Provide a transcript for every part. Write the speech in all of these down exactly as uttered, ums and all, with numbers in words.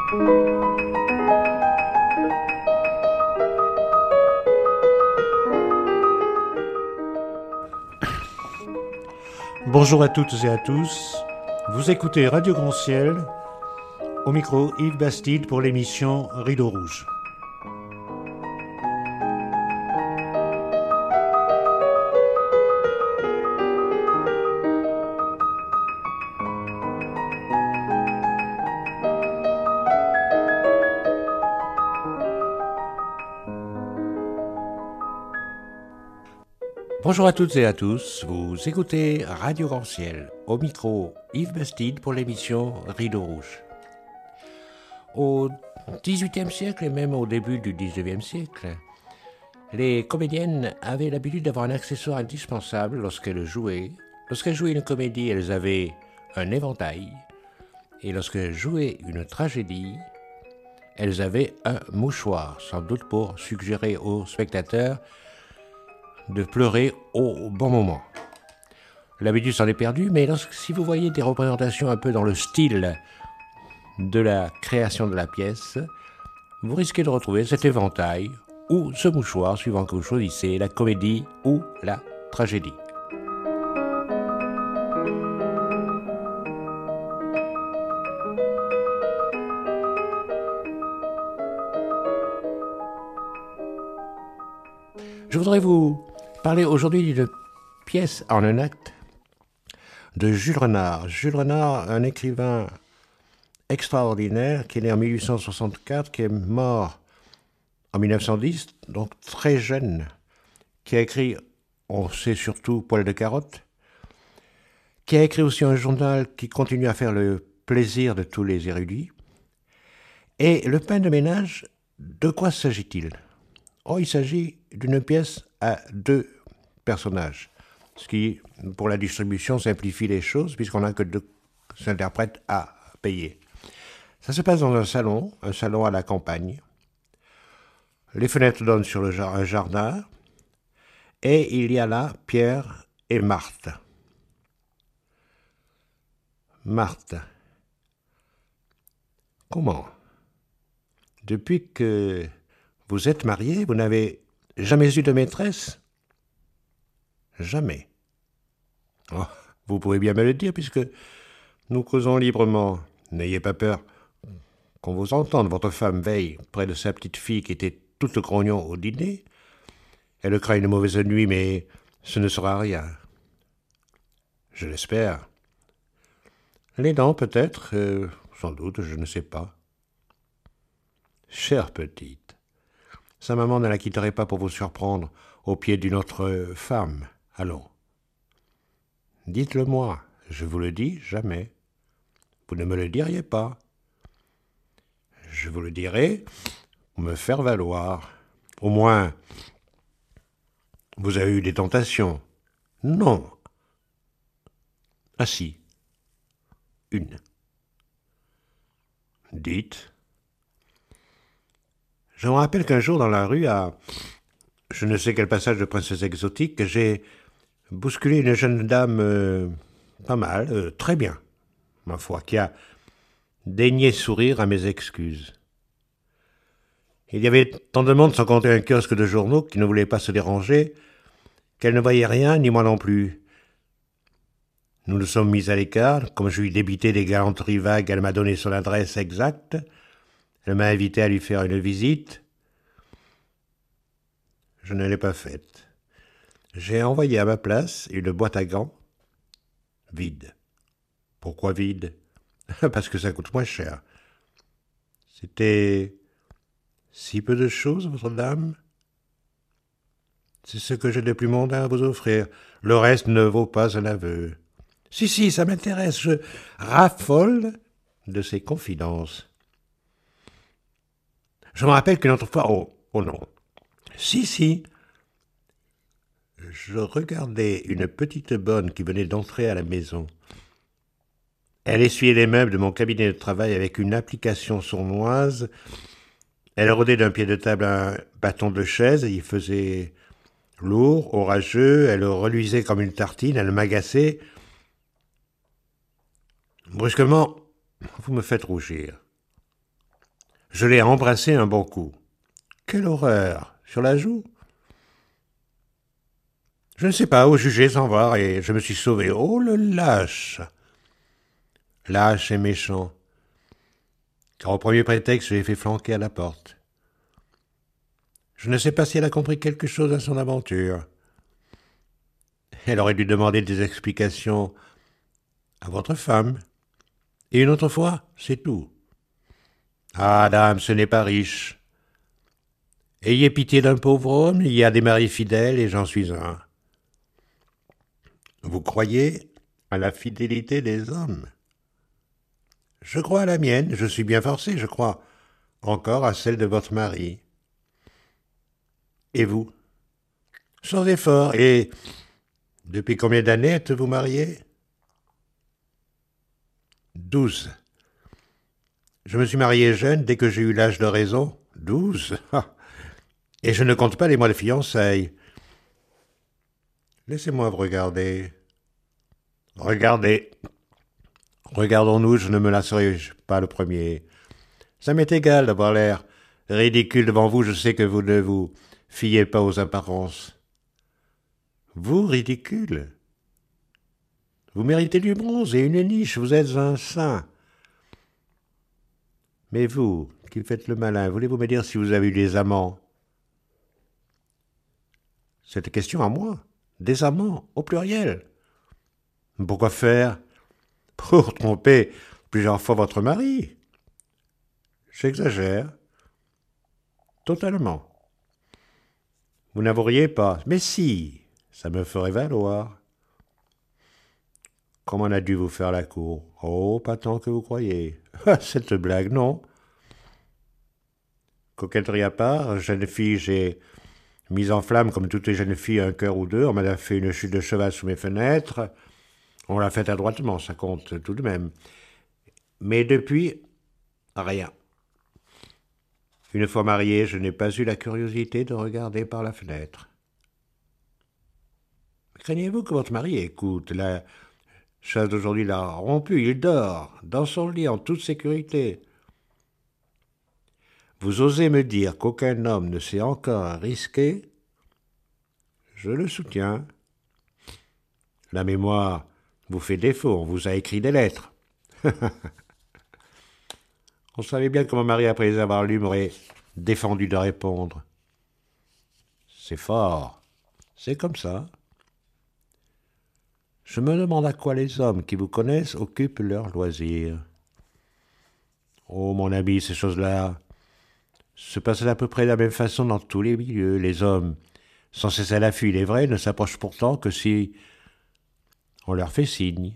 Bonjour à toutes et à tous, vous écoutez Radio Grand Ciel, au micro Yves Bastide pour l'émission Rideau Rouge. Bonjour à toutes et à tous, vous écoutez Radio Grand Ciel, au micro Yves Bastide pour l'émission Rideau Rouge. Au dix-huitième siècle et même au début du dix-neuvième siècle, les comédiennes avaient l'habitude d'avoir un accessoire indispensable lorsqu'elles jouaient. Lorsqu'elles jouaient une comédie, elles avaient un éventail, et lorsqu'elles jouaient une tragédie, elles avaient un mouchoir, sans doute pour suggérer aux spectateurs de pleurer au bon moment. L'habitude s'en est perdue, mais lorsque, si vous voyez des représentations un peu dans le style de la création de la pièce, vous risquez de retrouver cet éventail ou ce mouchoir, suivant que vous choisissez la comédie ou la tragédie. Je voudrais vous parler aujourd'hui d'une pièce en un acte de Jules Renard. Jules Renard, un écrivain extraordinaire qui est né en mille huit cent soixante-quatre, qui est mort en mille neuf cent dix, donc très jeune, qui a écrit, on sait surtout, Poil de carotte, qui a écrit aussi un journal qui continue à faire le plaisir de tous les érudits. Et Le pain de ménage, de quoi s'agit-il ? Oh, il s'agit d'une pièce à deux personnages, ce qui, pour la distribution, simplifie les choses, puisqu'on n'a que deux interprètes à payer. Ça se passe dans un salon, un salon à la campagne. Les fenêtres donnent sur le, un jardin, et il y a là Pierre et Marthe. Marthe. Comment ? Depuis que vous êtes mariée, vous n'avez jamais eu de maîtresse ? Jamais. Oh, vous pouvez bien me le dire, puisque nous causons librement. N'ayez pas peur qu'on vous entende. Votre femme veille près de sa petite fille qui était toute grognon au dîner. Elle craint une mauvaise nuit, mais ce ne sera rien. Je l'espère. Les dents, peut-être, euh, sans doute, je ne sais pas. Chère petite, sa maman ne la quitterait pas pour vous surprendre au pied d'une autre femme. Allons. Dites-le-moi, je vous le dis jamais. Vous ne me le diriez pas. Je vous le dirai pour me faire valoir. Au moins, vous avez eu des tentations. Non. Ah si. Une. Dites. Je me rappelle qu'un jour dans la rue, à je ne sais quel passage de princesse exotique, j'ai bousculé une jeune dame euh, pas mal, euh, très bien, ma foi, qui a daigné sourire à mes excuses. Il y avait tant de monde sans compter un kiosque de journaux qui ne voulait pas se déranger, qu'elle ne voyait rien, ni moi non plus. Nous nous sommes mis à l'écart. Comme je lui débitais des galanteries vagues, elle m'a donné son adresse exacte. Elle m'a invité à lui faire une visite. Je ne l'ai pas faite. J'ai envoyé à ma place une boîte à gants vide. Pourquoi vide ? Parce que ça coûte moins cher. C'était si peu de choses, votre dame ? C'est ce que j'ai de plus mondain à vous offrir. Le reste ne vaut pas un aveu. Si, si, ça m'intéresse. Je raffole de ces confidences. Je me rappelle qu'une autre fois... Oh, oh non. Si, si. Je regardais une petite bonne qui venait d'entrer à la maison. Elle essuyait les meubles de mon cabinet de travail avec une application sournoise. Elle rodait d'un pied de table un bâton de chaise et il faisait lourd, orageux. Elle reluisait comme une tartine, elle m'agaçait. Brusquement, vous me faites rougir. Je l'ai embrassé un bon coup. Quelle horreur! Sur la joue? Je ne sais pas, au jugé sans voir, et je me suis sauvé. Oh, le lâche! Lâche et méchant. Car au premier prétexte, je l'ai fait flanquer à la porte. Je ne sais pas si elle a compris quelque chose à son aventure. Elle aurait dû demander des explications à votre femme. Et une autre fois, c'est tout. Ah, dame, ce n'est pas riche. Ayez pitié d'un pauvre homme, il y a des maris fidèles et j'en suis un. Vous croyez à la fidélité des hommes? Je crois à la mienne, je suis bien forcé, je crois encore à celle de votre mari. Et vous? Sans effort. Et depuis combien d'années êtes-vous marié? Douze. Je me suis marié jeune dès que j'ai eu l'âge de raison. Douze. Et je ne compte pas les mois de fiançailles. Laissez-moi vous regarder. Regardez. Regardons-nous, je ne me lasserai pas le premier. Ça m'est égal d'avoir l'air ridicule devant vous, je sais que vous ne vous fiez pas aux apparences. Vous, ridicule? Vous méritez du bronze et une niche, vous êtes un saint. Mais vous, qui faites le malin, voulez-vous me dire si vous avez eu des amants? Cette question à moi. Des amants, au pluriel. Pourquoi faire? Pour tromper plusieurs fois votre mari. J'exagère. Totalement. Vous n'avoueriez pas. Mais si, ça me ferait valoir. Comment on a dû vous faire la cour? Oh, pas tant que vous croyez. Cette blague, non. Coquetterie à part, jeune fille, j'ai mis en flamme, comme toutes les jeunes filles, un cœur ou deux. On m'a fait une chute de cheval sous mes fenêtres. On l'a fait adroitement, ça compte tout de même. Mais depuis, rien. Une fois marié, je n'ai pas eu la curiosité de regarder par la fenêtre. Craignez-vous que votre mari écoute? La chasse d'aujourd'hui l'a rompu, il dort, dans son lit, en toute sécurité. Vous osez me dire qu'aucun homme ne s'est encore risqué? Je le soutiens. La mémoire vous fait défaut, on vous a écrit des lettres. On savait bien que mon mari, après les avoir lues, m'aurait défendu de répondre. C'est fort, c'est comme ça. Je me demande à quoi les hommes qui vous connaissent occupent leurs loisirs. Oh, mon ami, ces choses-là se passent à peu près de la même façon dans tous les milieux. Les hommes, sans cesse à l'affût, il est vrai, ne s'approchent pourtant que si on leur fait signe.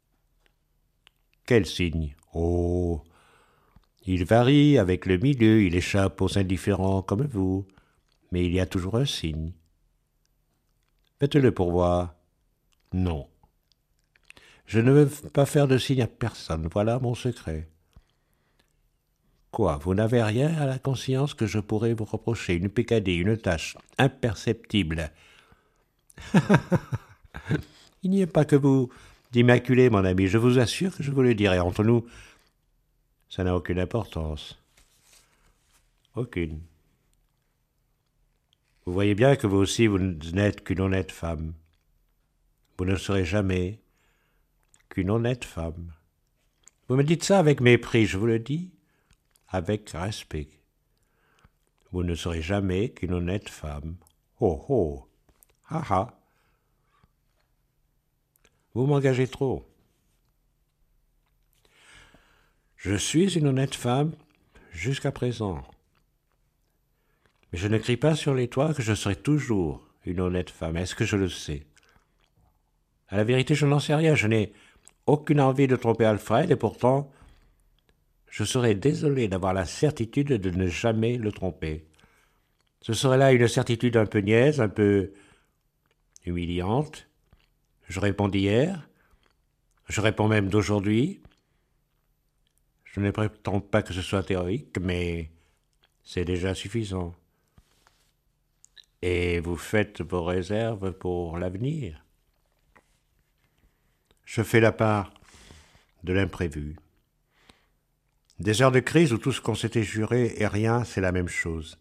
Quel signe? Oh, il varie avec le milieu, il échappe aux indifférents comme vous, mais il y a toujours un signe. Faites-le pour voir. Non. Je ne veux pas faire de signe à personne, voilà mon secret. Quoi, vous n'avez rien à la conscience que je pourrais vous reprocher, une peccadille, une tâche imperceptible? Il n'y a pas que vous d'immaculé, mon ami, je vous assure que je vous le dirai. Entre nous, ça n'a aucune importance. Aucune. Vous voyez bien que vous aussi, vous n'êtes qu'une honnête femme. Vous ne serez jamais qu'une honnête femme. Vous me dites ça avec mépris, je vous le dis, avec respect. Vous ne serez jamais qu'une honnête femme. Oh oh, ha ha. Vous m'engagez trop. Je suis une honnête femme jusqu'à présent. Mais je ne crie pas sur les toits que je serai toujours une honnête femme. Est-ce que je le sais? À la vérité, je n'en sais rien. Je n'ai aucune envie de tromper Alfred et pourtant, je serais désolé d'avoir la certitude de ne jamais le tromper. Ce serait là une certitude un peu niaise, un peu humiliante. Je réponds d'hier, je réponds même d'aujourd'hui. Je ne prétends pas que ce soit héroïque, mais c'est déjà suffisant. Et vous faites vos réserves pour l'avenir. Je fais la part de l'imprévu. Des heures de crise où tout ce qu'on s'était juré et rien, c'est la même chose.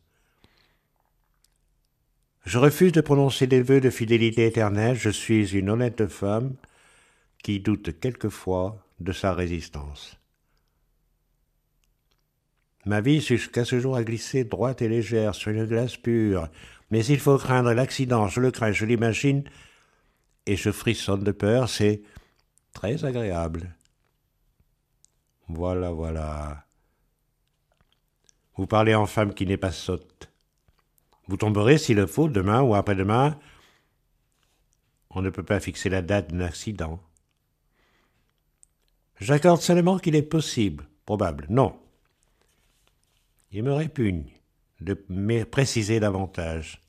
Je refuse de prononcer des vœux de fidélité éternelle, je suis une honnête femme qui doute quelquefois de sa résistance. Ma vie jusqu'à ce jour a glissé droite et légère sur une glace pure, mais il faut craindre l'accident, je le crains, je l'imagine, et je frissonne de peur, c'est très agréable. Voilà, voilà. Vous parlez en femme qui n'est pas sotte. Vous tomberez s'il le faut, demain ou après-demain. On ne peut pas fixer la date d'un accident. J'accorde seulement qu'il est possible, probable, non. Il me répugne de me préciser davantage.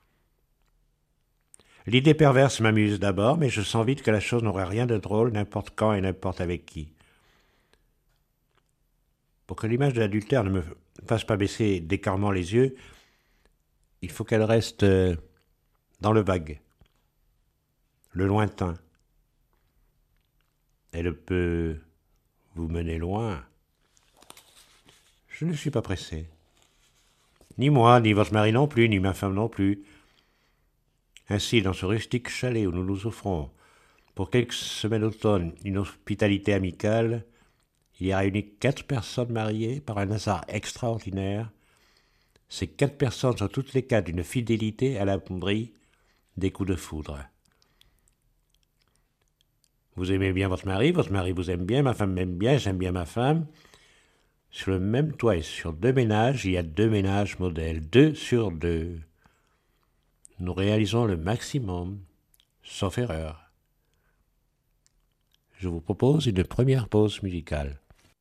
L'idée perverse m'amuse d'abord, mais je sens vite que la chose n'aurait rien de drôle n'importe quand et n'importe avec qui. Pour que l'image de l'adultère ne me fasse pas baisser d'écartement les yeux, il faut qu'elle reste dans le vague, le lointain. Elle peut vous mener loin. Je ne suis pas pressé. Ni moi, ni votre mari non plus, ni ma femme non plus. Ainsi, dans ce rustique chalet où nous nous offrons, pour quelques semaines d'automne, une hospitalité amicale, il y a réuni quatre personnes mariées par un hasard extraordinaire. Ces quatre personnes sont toutes les quatre d'une fidélité à l'abri des coups de foudre. Vous aimez bien votre mari, votre mari vous aime bien, ma femme m'aime bien, j'aime bien ma femme. Sur le même toit et sur deux ménages, il y a deux ménages modèles, deux sur deux. Nous réalisons le maximum, sauf erreur. Je vous propose une première pause musicale.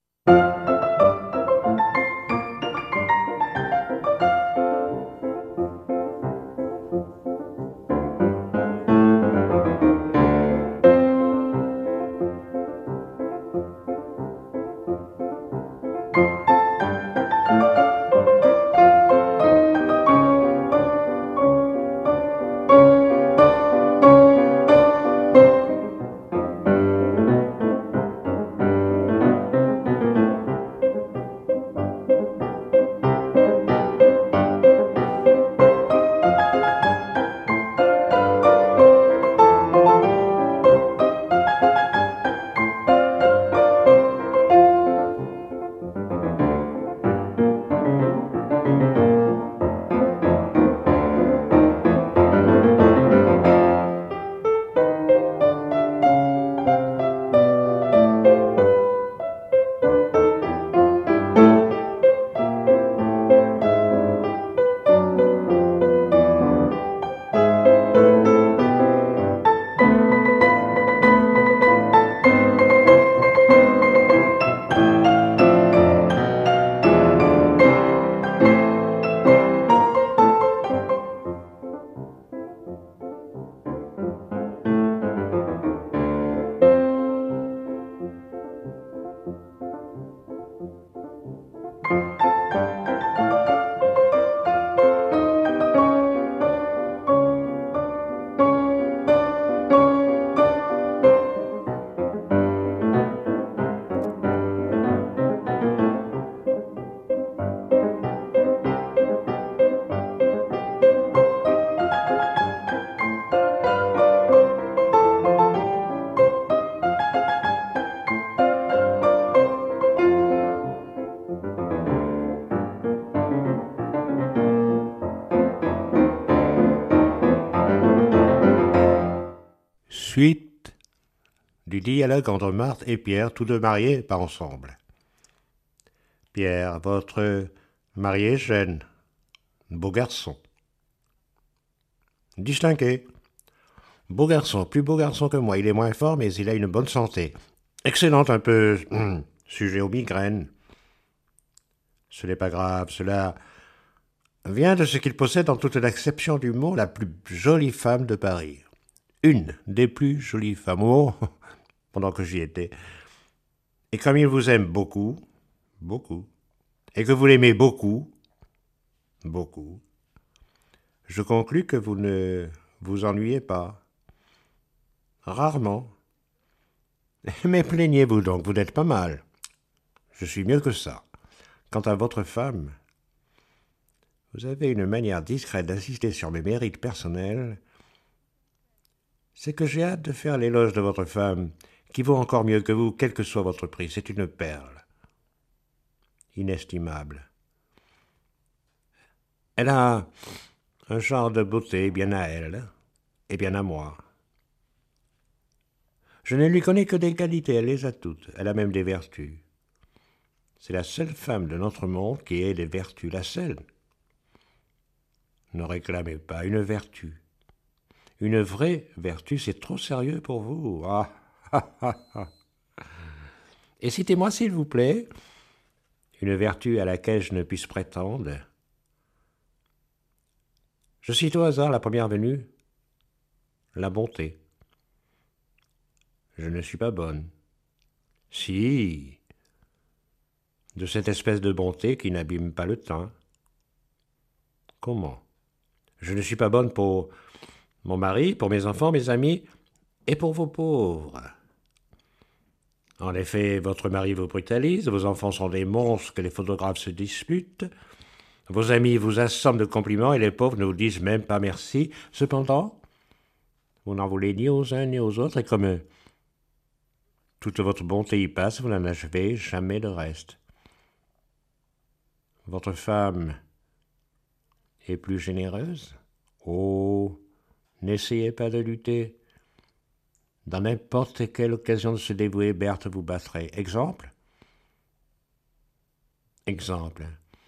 Suite du dialogue entre Marthe et Pierre, tous deux mariés par ensemble. Pierre, votre mari est jeune, beau garçon. Distingué. Beau garçon, plus beau garçon que moi. Il est moins fort, mais il a une bonne santé. Excellente, un peu hum, sujet aux migraines. Ce n'est pas grave, cela vient de ce qu'il possède en toute l'acception du mot la plus jolie femme de Paris. Une des plus jolies femmes, oh, pendant que j'y étais. Et comme il vous aime beaucoup, beaucoup, et que vous l'aimez beaucoup, beaucoup, je conclus que vous ne vous ennuyez pas. Rarement. Mais plaignez-vous donc, vous n'êtes pas mal. Je suis mieux que ça. Quant à votre femme, vous avez une manière discrète d'insister sur mes mérites personnels. C'est que j'ai hâte de faire l'éloge de votre femme, qui vaut encore mieux que vous, quel que soit votre prix. C'est une perle. Inestimable. Elle a un genre de beauté bien à elle et bien à moi. Je ne lui connais que des qualités, elle les a toutes. Elle a même des vertus. C'est la seule femme de notre monde qui ait des vertus, la seule. Ne réclamez pas une vertu. Une vraie vertu, c'est trop sérieux pour vous. Ah, ah, ah, ah. Et citez-moi, s'il vous plaît, une vertu à laquelle je ne puisse prétendre. Je cite au hasard la première venue, la bonté. Je ne suis pas bonne. Si, de cette espèce de bonté qui n'abîme pas le teint. Comment? Je ne suis pas bonne pour mon mari, pour mes enfants, mes amis et pour vos pauvres. En effet, votre mari vous brutalise, vos enfants sont des monstres que les photographes se disputent, vos amis vous assomment de compliments et les pauvres ne vous disent même pas merci. Cependant, vous n'en voulez ni aux uns ni aux autres et comme toute votre bonté y passe, vous n'en achevez jamais le reste. Votre femme est plus généreuse? Oh, n'essayez pas de lutter. Dans n'importe quelle occasion de se dévouer, Berthe vous battrait. Exemple? Exemple.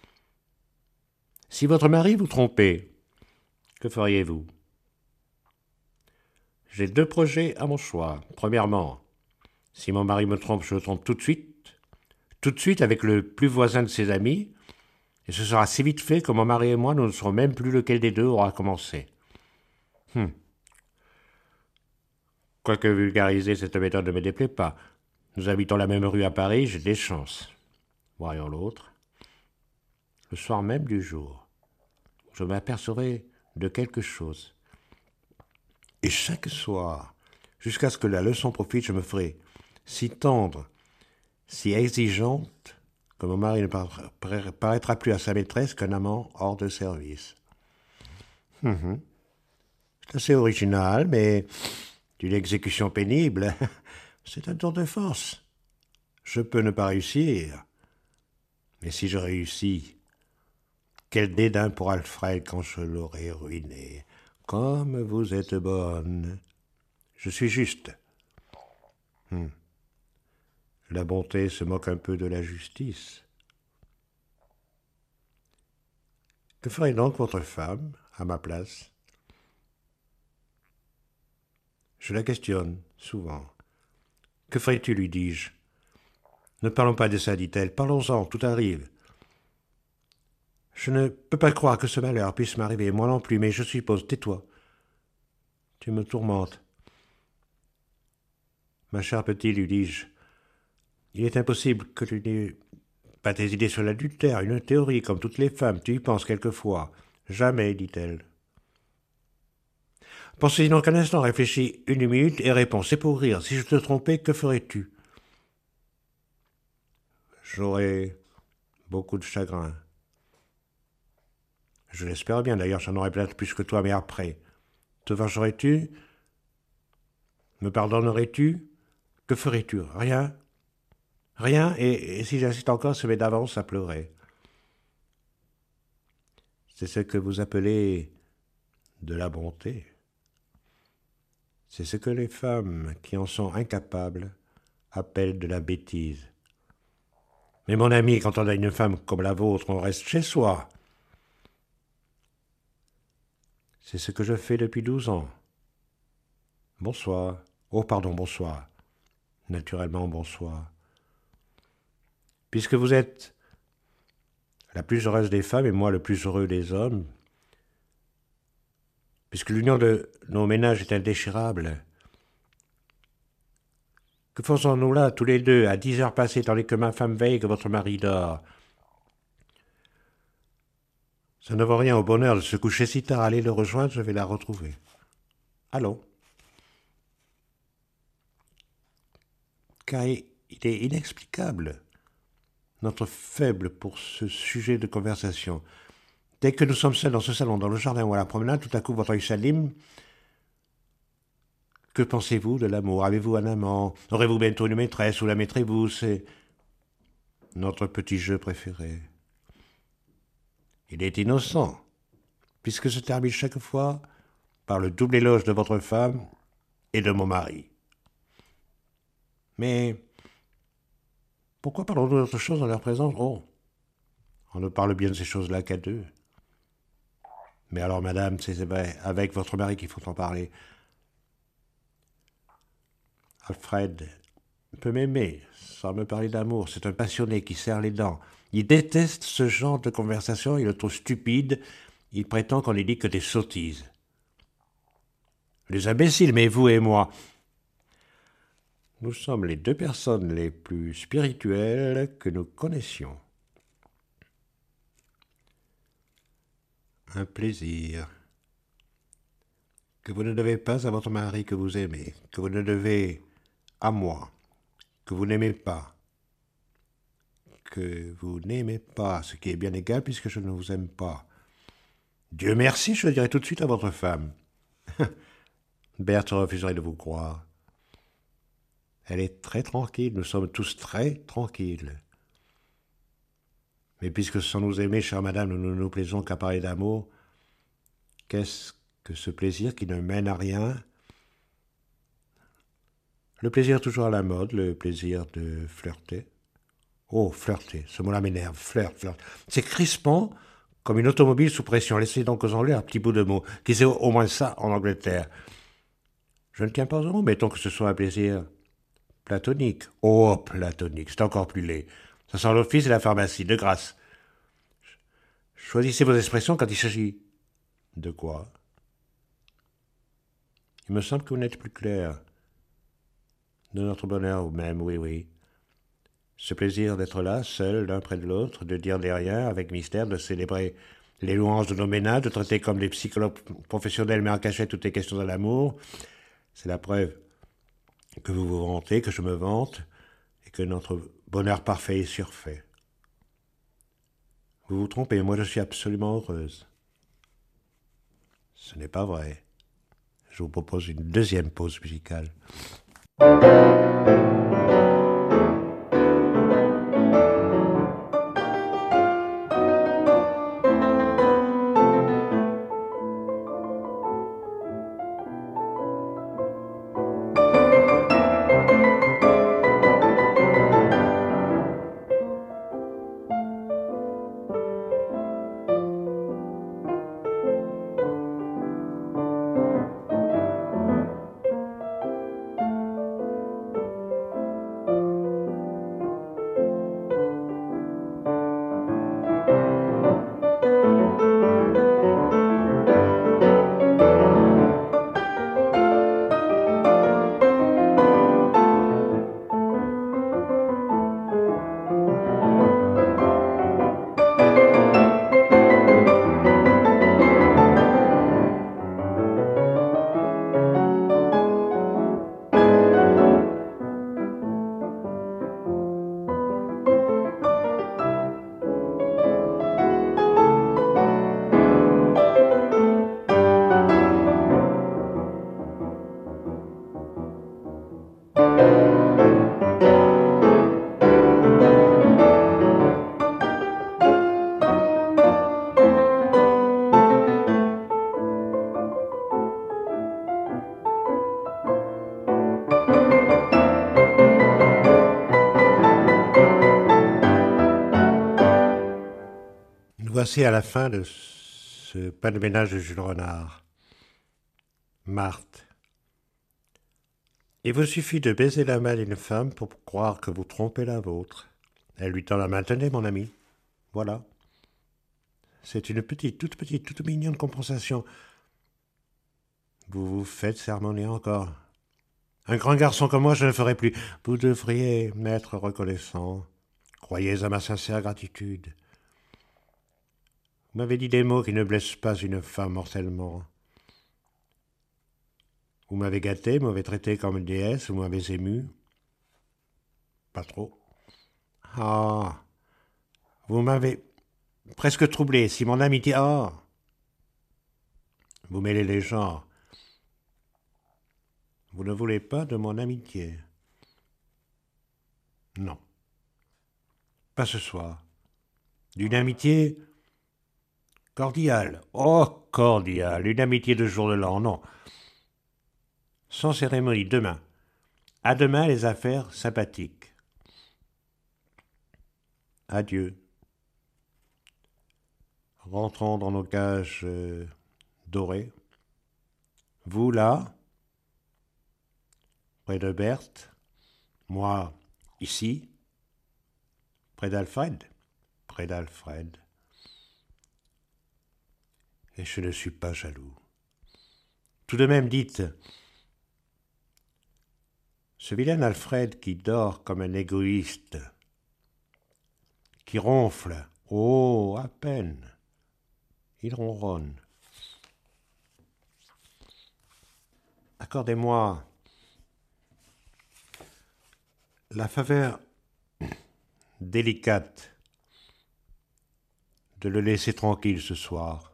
Si votre mari vous trompait, que feriez-vous? J'ai deux projets à mon choix. Premièrement, si mon mari me trompe, je le trompe tout de suite, tout de suite avec le plus voisin de ses amis, et ce sera si vite fait que mon mari et moi, nous ne saurons même plus lequel des deux aura commencé. Hum. Quoique vulgariser, cette méthode ne me déplaît pas. Nous habitons la même rue à Paris, j'ai des chances. Voyons l'autre. Le soir même du jour, je m'apercevrai de quelque chose. Et chaque soir, jusqu'à ce que la leçon profite, je me ferai si tendre, si exigeante, que mon mari ne paraîtra plus à sa maîtresse qu'un amant hors de service. Hum, c'est assez original, mais d'une exécution pénible. C'est un tour de force. Je peux ne pas réussir. Mais si je réussis, quel dédain pour Alfred quand je l'aurai ruiné. Comme vous êtes bonne. Je suis juste. Hum. La bonté se moque un peu de la justice. Que ferait donc votre femme à ma place? Je la questionne souvent. Que ferais-tu, lui dis-je. Ne parlons pas de ça, dit-elle. Parlons-en, tout arrive. Je ne peux pas croire que ce malheur puisse m'arriver, moi non plus, mais je suppose, tais-toi. Tu me tourmentes. Ma chère petite, lui dis-je, il est impossible que tu n'aies pas tes idées sur l'adultère, une théorie comme toutes les femmes, tu y penses quelquefois. Jamais, dit-elle. Pensez donc un instant, réfléchis une minute et réponds, c'est pour rire. Si je te trompais, que ferais-tu? J'aurais beaucoup de chagrin. Je l'espère bien, d'ailleurs, j'en aurais peut-être plus que toi, mais après. Te vengerais-tu? Me pardonnerais-tu? Que ferais-tu? Rien. Rien, et, et si j'insiste encore, se met d'avance à pleurer. C'est ce que vous appelez de la bonté. C'est ce que les femmes qui en sont incapables appellent de la bêtise. Mais mon ami, quand on a une femme comme la vôtre, on reste chez soi. C'est ce que je fais depuis douze ans. Bonsoir. Oh, pardon, bonsoir. Naturellement, bonsoir. Puisque vous êtes la plus heureuse des femmes et moi le plus heureux des hommes, puisque l'union de nos ménages est indéchirable, que faisons-nous là, tous les deux, à dix heures passées, tandis que ma femme veille, que votre mari dort? Ça ne vaut rien au bonheur de se coucher si tard. Allez le rejoindre, je vais la retrouver. Allons. Car il est inexplicable notre faible pour ce sujet de conversation. Dès que nous sommes seuls dans ce salon, dans le jardin ou à la promenade, tout à coup votre œil s'anime. Que pensez-vous de l'amour? Avez-vous un amant? Aurez-vous bientôt une maîtresse ou la mettrez-vous? C'est notre petit jeu préféré. Il est innocent, puisque se termine chaque fois par le double éloge de votre femme et de mon mari. Mais pourquoi parlons-nous d'autre chose dans leur présence? Oh, on ne parle bien de ces choses-là qu'à deux. Mais alors, madame, c'est vrai, avec votre mari qu'il faut en parler. Alfred peut m'aimer, sans me parler d'amour. C'est un passionné qui serre les dents. Il déteste ce genre de conversation, il le trouve stupide. Il prétend qu'on n'y dit que des sottises. Les imbéciles, mais vous et moi, nous sommes les deux personnes les plus spirituelles que nous connaissions. Un plaisir que vous ne devez pas à votre mari que vous aimez, que vous ne devez à moi, que vous n'aimez pas, que vous n'aimez pas, ce qui est bien égal puisque je ne vous aime pas. Dieu merci, je le dirai tout de suite à votre femme. Berthe refuserait de vous croire. Elle est très tranquille, nous sommes tous très tranquilles. Mais puisque sans nous aimer, chère madame, nous ne nous plaisons qu'à parler d'amour, qu'est-ce que ce plaisir qui ne mène à rien? Le plaisir toujours à la mode, le plaisir de flirter. Oh, flirter, ce mot-là m'énerve, flirt, flirt. C'est crispant comme une automobile sous pression. Laissez donc aux Anglais un petit bout de mot, qui c'est au moins ça en Angleterre. Je ne tiens pas au mot, mettons que ce soit un plaisir platonique. Oh, platonique, c'est encore plus laid. Ça sent l'office et la pharmacie, de grâce. Choisissez vos expressions quand il s'agit de quoi? Il me semble que vous n'êtes plus clair. De notre bonheur vous-même, oui, oui. Ce plaisir d'être là, seul, l'un près de l'autre, de dire des riens avec mystère, de célébrer les louanges de nos ménages, de traiter comme des psychologues professionnels mais en cachette toutes les questions de l'amour, c'est la preuve que vous vous vantez, que je me vante, et que notre bonheur parfait est surfait. Vous vous trompez, moi je suis absolument heureuse. Ce n'est pas vrai. Je vous propose une deuxième pause musicale. Voici à la fin de ce pas de ménage de Jules Renard. Marthe. Il vous suffit de baiser la main d'une femme pour croire que vous trompez la vôtre. Elle lui tend la main. Tenez, mon ami. Voilà. C'est une petite, toute petite, toute mignonne compensation. Vous vous faites sermonner encore. Un grand garçon comme moi, je ne le ferai plus. Vous devriez m'être reconnaissant. Croyez à ma sincère gratitude. Vous m'avez dit des mots qui ne blessent pas une femme mortellement. Vous m'avez gâté, m'avez traité comme une déesse, vous m'avez ému. Pas trop. Ah, Vous m'avez presque troublé. Si mon amitié... Oh, vous mêlez les genres. Vous ne voulez pas de mon amitié? Non. Pas ce soir. D'une amitié cordiale. Oh, cordiale. Une amitié de jour de l'an, non. Sans cérémonie, demain. À demain les affaires sympathiques. Adieu. Rentrons dans nos cages euh, dorées. Vous là, près de Berthe. Moi, ici, près d'Alfred. Près d'Alfred. Et je ne suis pas jaloux. Tout de même, dites, ce vilain Alfred qui dort comme un égoïste, qui ronfle, oh, à peine, il ronronne. Accordez-moi la faveur délicate de le laisser tranquille ce soir.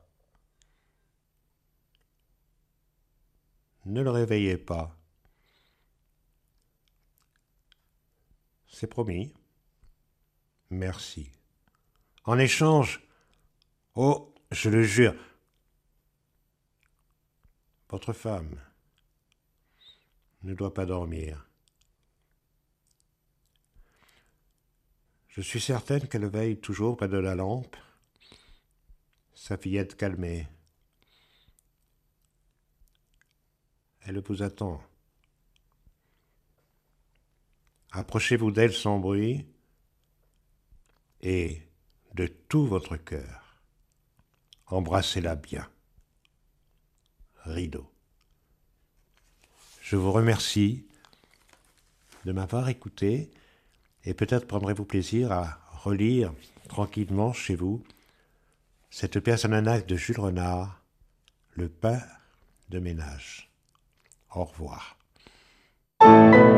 Ne le réveillez pas. C'est promis. Merci. En échange, oh, je le jure, votre femme ne doit pas dormir. Je suis certaine qu'elle veille toujours près de la lampe, sa fillette calmée. Elle vous attend. Approchez-vous d'elle sans bruit et de tout votre cœur, embrassez-la bien. Rideau. Je vous remercie de m'avoir écouté et peut-être prendrez-vous plaisir à relire tranquillement chez vous cette pièce en un acte de Jules Renard, Le pain de ménage. Au revoir.